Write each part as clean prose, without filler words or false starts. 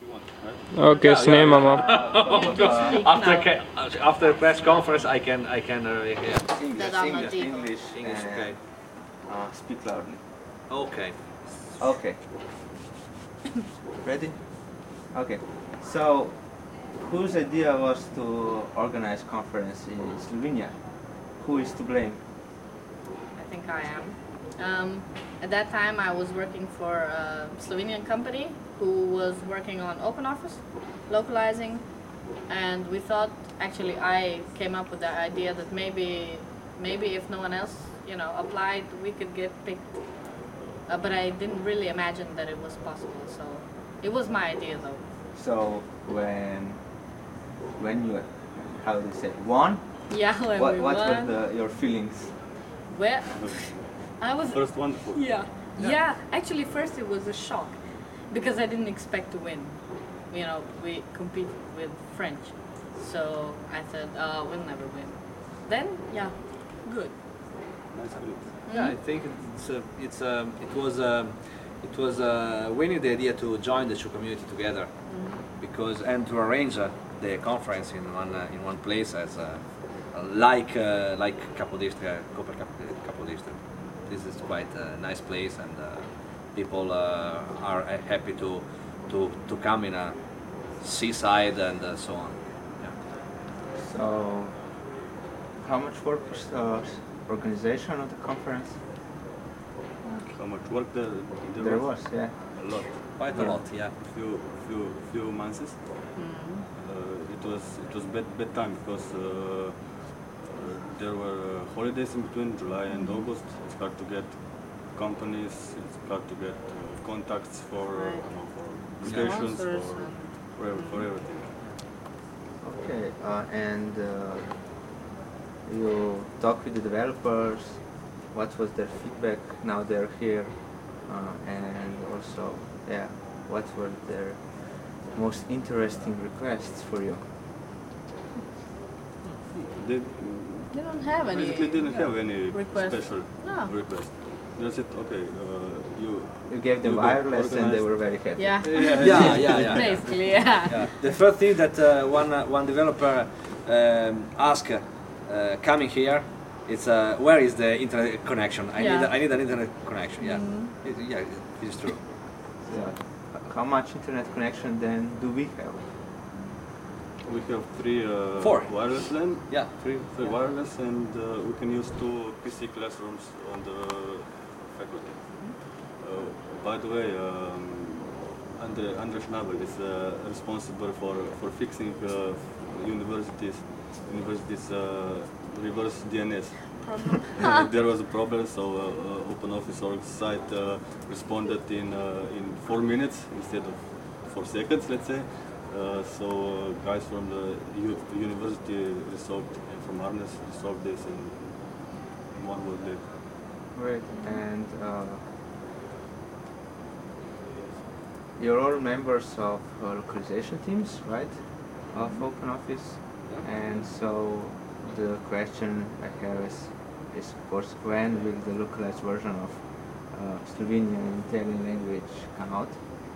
Okay, snijmamo. After press conference, I can yeah. English, English, okay. Speak loudly. Okay. Okay. Ready? Okay. So, whose idea was to organize conference in Slovenia? Who is to blame? I think I am. At that time, I was working for a Slovenian company who was working on OpenOffice, localizing, and we thought, actually, I came up with the idea that maybe if no one else, applied, we could get picked. But I didn't really imagine that it was possible. So it was my idea, though. So when you, how do you say, won? Yeah, when What we were won. your feelings? Well, I was First wonderful. Yeah. Actually, first it was a shock because I didn't expect to win. We compete with French, so I said, we'll never win. Then, yeah, good. Nice group. Yeah, I think it was winning the idea to join the two community together, because and to arrange the conference in one place as like Capodistria, Koper Capodistria. This is quite a nice place, and people are happy to come in a seaside and so on. Yeah. So, how much work was organization of the conference? How much work There was, yeah. A lot. Quite a lot, yeah. Few months. It was bad time because there were holidays in between July and August. It's hard to get companies. It's hard to get contacts for vacations, for everything. Okay, and you talk with the developers. What was their feedback? Now they're here, and also, yeah, what were their most interesting requests for you? They You don't have any. basically didn't have any request. special No. request. They said, okay, you You gave them you got wireless, and they organized. were very happy. Yeah. Yeah. Basically, yeah. Yeah. The first thing that one developer asked coming here, it's where is the internet connection? I need an internet connection. Yeah, it is true. So, how much internet connection then do we have? We have three Four. wireless LAN. Yeah. Three wireless, and we can use 2 PC classrooms on the faculty. By the way, Andrei Schnabel is responsible for fixing universities reverse DNS. There was a problem, so OpenOffice.org site responded in 4 minutes instead of 4 seconds, let's say. So guys from the university resolved, and from Arnes resolved this in 1 work day. Great, and you're all members of localization teams, right? Of OpenOffice, and so the question I have is of course, when will the localized version of Slovenian and Italian language come out?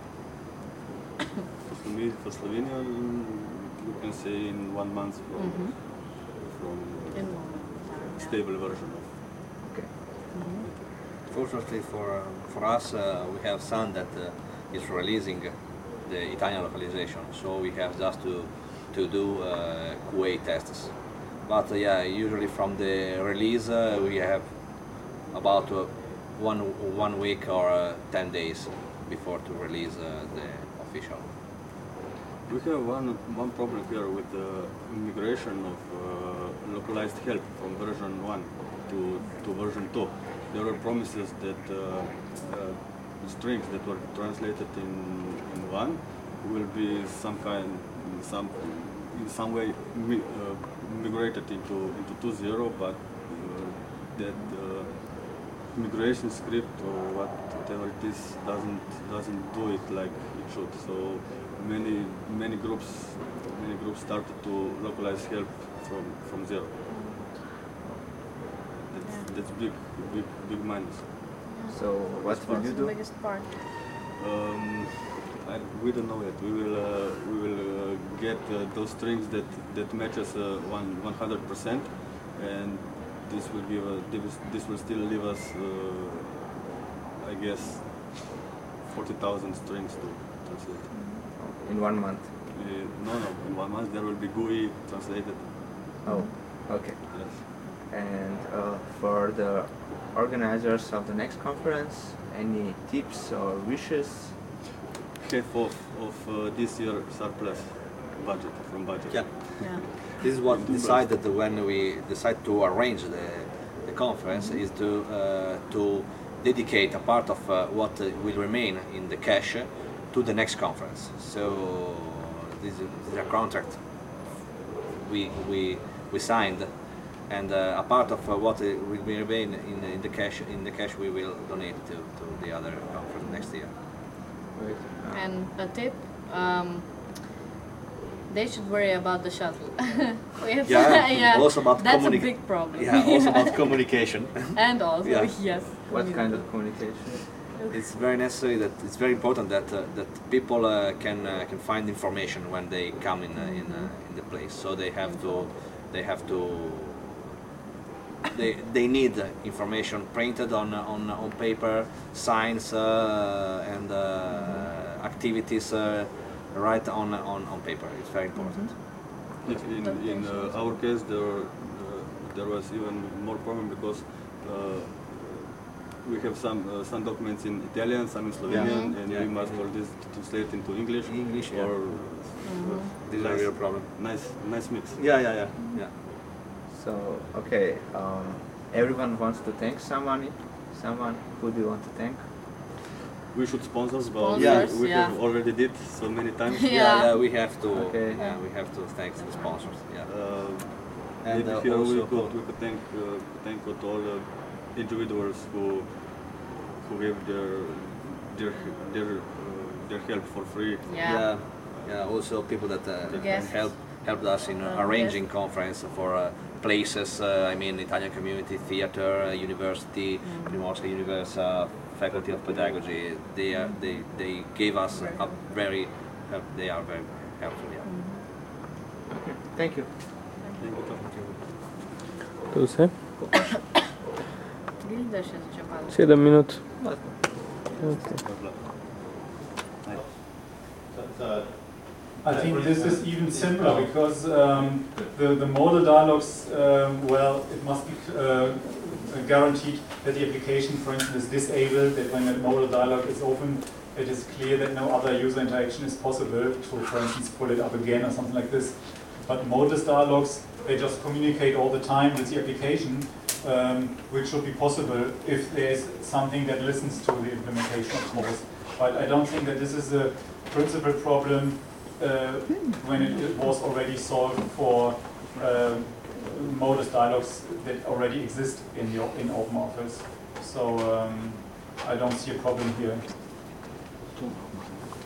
For Slovenian, you can say in 1 month from stable version of. Okay. Fortunately for us, we have Sun that is releasing the Italian localization, so we have just to do QA tests. But yeah, usually from the release we have about one week or 10 days before to release the official. We have one problem here with the migration of localized help from version 1 to version 2. There were promises that strings that were translated in 1 will be in some way migrated into 2.0, but that migration script or whatever it is doesn't do it like it should. So many groups started to localize help from 0. That's big minus. So what will you The do? biggest part. I We don't know yet. We will get those strings that matches 100%, and this will give this will still leave us, I guess, 40,000 strings to translate. In 1 month. No, in 1 month there will be GUI translated. Oh, okay. Yes. And for the organizers of the next conference, any tips or wishes? Half of this year surplus budget from budget. Yeah. Yeah. This is what decided when we decide to arrange the conference, is to dedicate a part of what will remain in the cash to the next conference. So this is a contract we signed, and a part of what will remain in the cash we will donate to the other conference next year. Wait, And a tip, they should worry about the shuttle. We have- Yeah, also about that's a communic- big problem. Yeah, also about communication. And also, Yeah. yes. what kind of communication? It's very necessary that it's very important that that people can find information when they come in the place. So they have to they need information printed on paper, signs and activities right on paper. It's very important. In our case, there was even more problem because we have some documents in Italian, some in Slovenian, and Yeah. we must all this translate into English. English, yeah. Or These are real problem. nice mix. Yeah. So, okay, everyone wants to thank someone. Who do you want to thank? We should sponsors, but Sponsors, we yeah. have already did so many times. Yeah. We have to. Okay. Yeah, we have to thank the sponsors. Yeah. And, Maybe here we also could thank all the individuals who gave their help for free. Yeah. Yeah. Also people that Guests. helped us in arranging conference for places. I mean, Italian Community Theater, University, Primorska University, Faculty of Pedagogy. They gave us a very. They are very helpful. Yeah. Okay, thank you. Thank you. To vse? Vidim, da še začel malo. 7 minut. Well, Okay. I think this is even simpler because the modal dialogues, well, it must be guaranteed that the application, for instance, is disabled, that when the modal dialogue is open, it is clear that no other user interaction is possible to, for instance, pull it up again or something like this. But modal dialogues, they just communicate all the time with the application, which should be possible if there is something that listens to the implementation, of course. But I don't think that this is a principal problem when it was already solved for modus dialogues that already exist in OpenOffice. So I don't see a problem here.